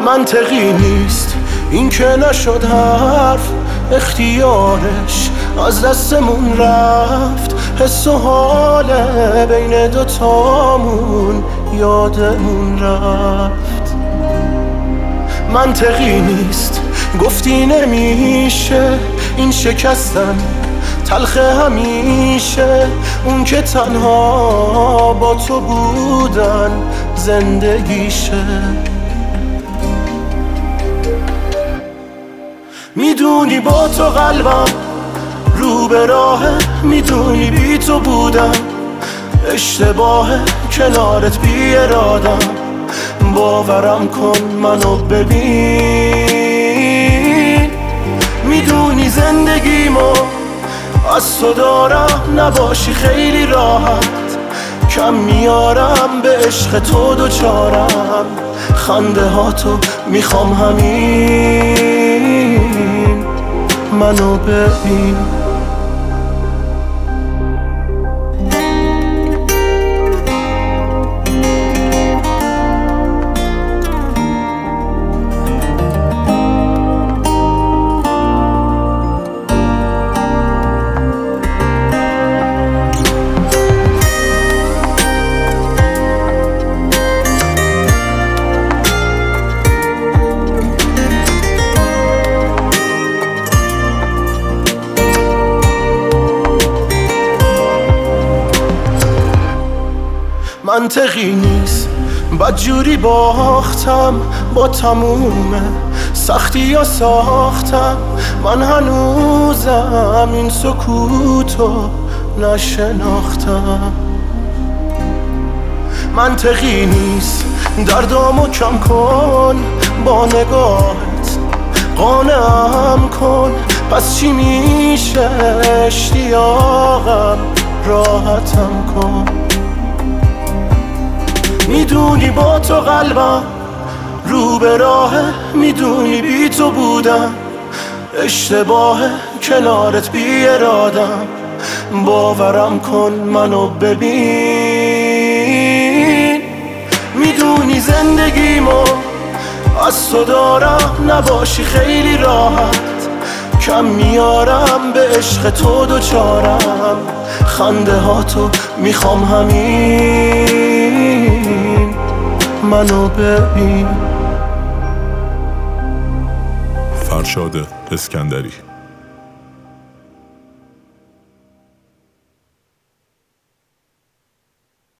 منطقی نیست این که نشد حرف، اختیارش از دستمون رفت. حس و حاله بین دوتامون یادمون رفت. منطقی نیست گفتی نمیشه این شکستن تلخ همیشه، اون که تنها با تو بودن زندگیشه. میدونی با تو قلبم رو به راهه، میدونی بی تو بودم اشتباهه، کنارت بی ارادم. باورم کن منو ببین، میدونی زندگیمو از تو دارم، نباشی خیلی راحت کم میارم به عشق تو دوچارم. خنده ها تو میخوام همین، منو ببین. منطقی نیست بدجوری باختم، با تموم سختی یا ساختم. من هنوزم این سکوتو نشناختم. منطقی نیست دردامو کم کن با نگاهت، قانعم کن. پس چی میشه اشتیاقم راحتم کن. میدونی با تو قلبم رو به راهه، میدونی بی تو بودم اشتباهه، کنارت بی ارادم. باورم کن منو ببین، میدونی زندگیمو از تو دارم، نباشی خیلی راحت کم میارم به عشق تو دوچارم. خنده ها تو میخوام همین، منو ببین. فرشاد اسکندری.